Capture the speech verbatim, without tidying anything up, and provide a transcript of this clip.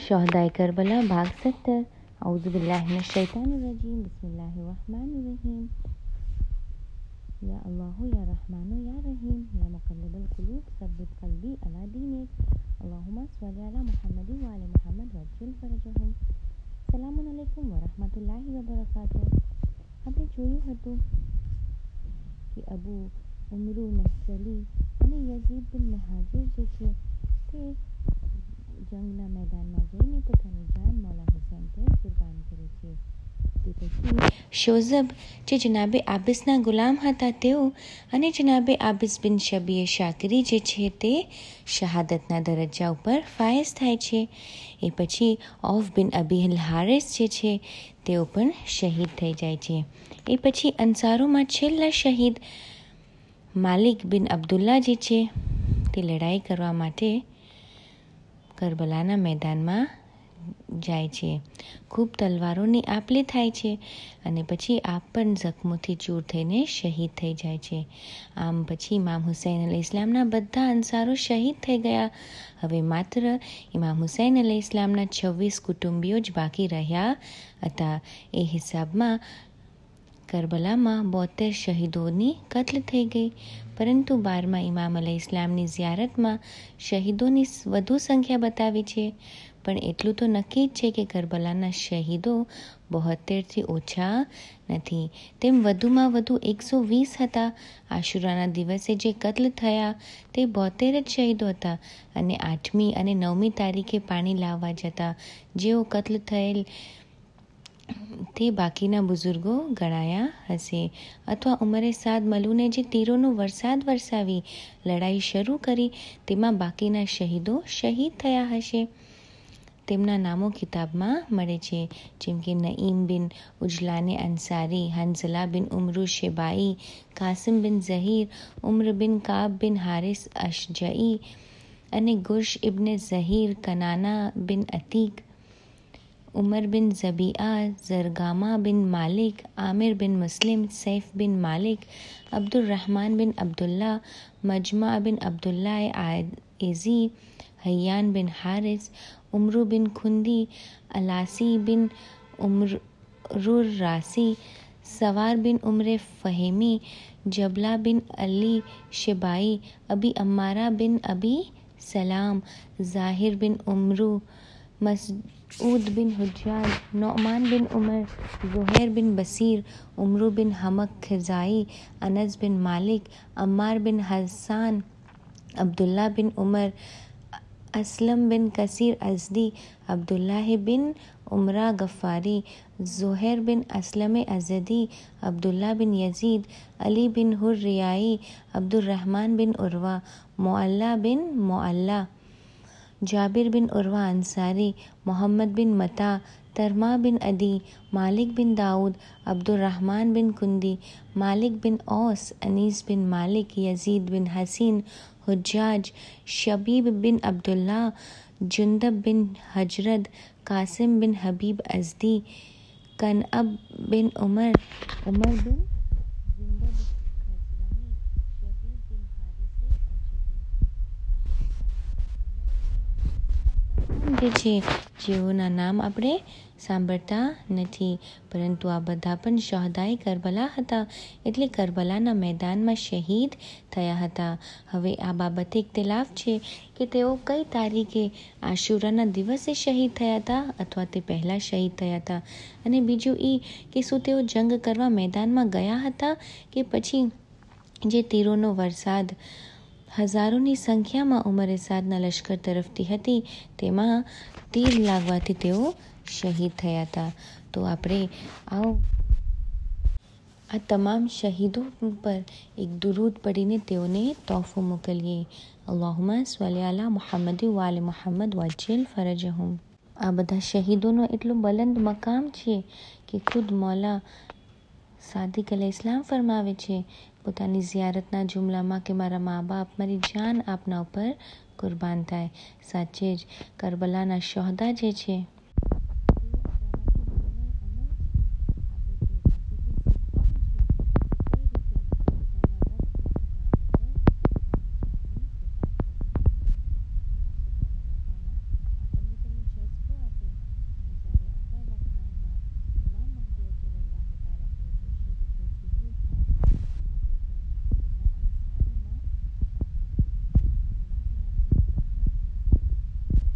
शहदाए Karbala भाग सत्तर। औज़ुबिल्लाहि मिनश्शैतानिर्रजीम। बिस्मिल्लाहिर्रहमानिर्रहीम। या अल्लाहु या रहमानु या रहीम या मुक़ल्लिबल क़ुलूब सब्बित क़ल्बी अला दीनिक। अल्लाहुम्मा स्वल्लि अला मुहम्मदिन व आलि मुहम्मद वज्जिल फरजहुम। સલામુન અલૈકુમ વરહમતુલ્લાહિ વબરકાતુહ। આપણે જોયું હતું કે અબુ ઉમરુ નહસલી અને યઝીદ બિન મહાજિર જે છે તે જંગના મેદાનમાં જઈને પોતાની જાન મૌલા હુસૈન પર કુરબાન કરે છે। તે પછી શોઝબ જે જનાબે આબિસના ગુલામ હતા તેઓ અને જનાબે આબિસ બિન શબીએ શાકરી જે છે તે શહાદતના દરજ્જા ઉપર ફાયઝ થાય છે। એ પછી ઓફ બિન અબીલ હારિસ જે છે તેઓ પણ શહીદ થઈ જાય છે। એ પછી અંસારોમાં છેલ્લા શહીદ માલિક બિન અબ્દુલ્લા જે છે તે લડાઈ કરવા માટે કરબલાના મેદાનમાં જાય છે। ખૂબ તલવારોની આપલે થાય છે અને પછી આપ પણ જખ્મોથી ચૂર થઈને શહીદ થઈ જાય છે। આમ પછી ઇમામ હુસૈન અલૈહિ ઇસ્લામના બધા અંસારો શહીદ થઈ ગયા। હવે માત્ર ઇમામ હુસૈન અલૈહિ ઇસ્લામના છવ્વીસ કુટુંબીઓ જ બાકી રહ્યા હતા। એ હિસાબમાં કરબલામાં બોતેર શહીદોની કત્લ થઈ ગઈ, પરંતુ બારમા ઇમામ અલૈહિ ઇસ્લામની ઝિયારતમાં શહીદોની વધુ સંખ્યા બતાવી છે। પણ એટલું તો નક્કી જ છે કે કરબલાના શહીદો બોતેરથી ઓછા નથી, તેમ વધુમાં વધુ એકસો વીસ હતા। આશુરાના દિવસે જે કત્લ થયા તે બોતેર જ શહીદો હતા અને આઠમી અને નવમી તારીખે પાણી લાવવા જતા જેઓ કત્લ થયેલ તે બાકીના બુઝુર્ગો ગણાયા હશે, અથવા ઉમરે સાદ મલુને જે તીરોનો વરસાદ વરસાવી લડાઈ શરૂ કરી તેમાં બાકીના શહીદો શહીદ થયા હશે। તેમના નામો કિતાબમાં મળે છે, જેમ કે નઈમ બિન ઉજલાને અંસારી, હંઝલા બિન ઉમરુ શેબાઈ, કાસિમ બિન ઝહીર, ઉમ્ર બિન કાબ બિન હારિસ અશજઈ અને ગુર્શ ઇબ્ને ઝહીર, કનાના બિન અતીક, ઉમર બિન ઝબીઆ, ઝરગામા બિન માલિક, આમિર બિન મુસ્લિમ, સૈફ બિન માલિક, અબ્દુર रहमान બિન અબ્દુલ્લા, મજમા બિન અબ્દુલ્લા એઝી, હૈયાન બિન હારિસ, ઉમરુ બિન ખુંદી, અલાસી બિન ઉમરુર રાસી, સવાર બિન ઉમરે ફહેમી, જબલા બિન અલી શેબાઈ, અબી અમ્મારા બિન અબી સલામ, ઝાહિર બિન ઉમરુ, મસઉદ બિન હુજ્જાજ, નોમાન બિન ઉમર, ઝુહૈર બિન બસીર, ઉમરુ બિન હમક ખિઝાઈ, અનસ બિન માલિક, અમ્માર બિન હસાન, અબ્દુલ્લા બિન ઉમર, असलम बिन कसीर अजदी, अब्दुल्लाह बिन उमरा गफ़ारी, ज़ुहैर बिन असलम अजदी, अब्दुल्ला बिन यजीद, अली बिन हुर रियाई, अब्दुर रहमान बिन उर्वा, मुअल्ला बिन मुअल्ला, जाबिर बिन उर्वा अंसारी, मोहम्मद बिन मता, तरमा बिन अदी, मालिक बिन दाऊद, अब्दुर रहमान बिन कुंदी, मालिक बिन औस, अनीस बिन मालिक, यजीद बिन हसीन, हुज्जाज, शबीब बिन अब्दुल्ला, जुंदब बिन हजरद, कासिम बिन हबीब अजदी, कनअब बिन उमर, उमर बिन जुंदब खज़रमी, शबीब बिन हारिसे अजदी। જે છે જેઓના નામ આપણે સાંભળતા નથી, પરંતુ આ બધા પણ શહદાએ કરબલા હતા, એટલે કરબલાના મેદાનમાં શહીદ થયા હતા। હવે આ બાબતે ઇખ્તિલાફ છે કે તેઓ કઈ તારીખે આશુરાના દિવસે શહીદ થયા હતા અથવા તે પહેલાં શહીદ થયા હતા, અને બીજું એ કે શું તેઓ જંગ કરવા મેદાનમાં ગયા હતા કે પછી જે તીરોનો વરસાદ હજારોની સંખ્યામાં ઉમરે સાદના લશ્કર તરફથી હતી તેમાં તીર લાગવાથી તેઓ શહીદ થયા હતા। તો આપણે આવો આ તમામ શહીદો પર એક દુરૂદ પડીને તેઓને તોહફો મોકલીએ। અલ્લાહુમ્મા સ્વલ્લિ અલા મુહમ્મદિન વ આલિ મુહમ્મદ વજ્જિલ ફરજહુમ। આ બધા શહીદોનો એટલો બલંદ મકામ છે કે ખુદ મૌલા સાદિક અલૈહિ ઇસ્લામ ફરમાવે છે પોતાની ઝિયારતના જુમલામાં કે મારા મા બાપ, મારી જાન આપના ઉપર કુરબાન થાય। સાચે જ કરબલાના શહદા જે છે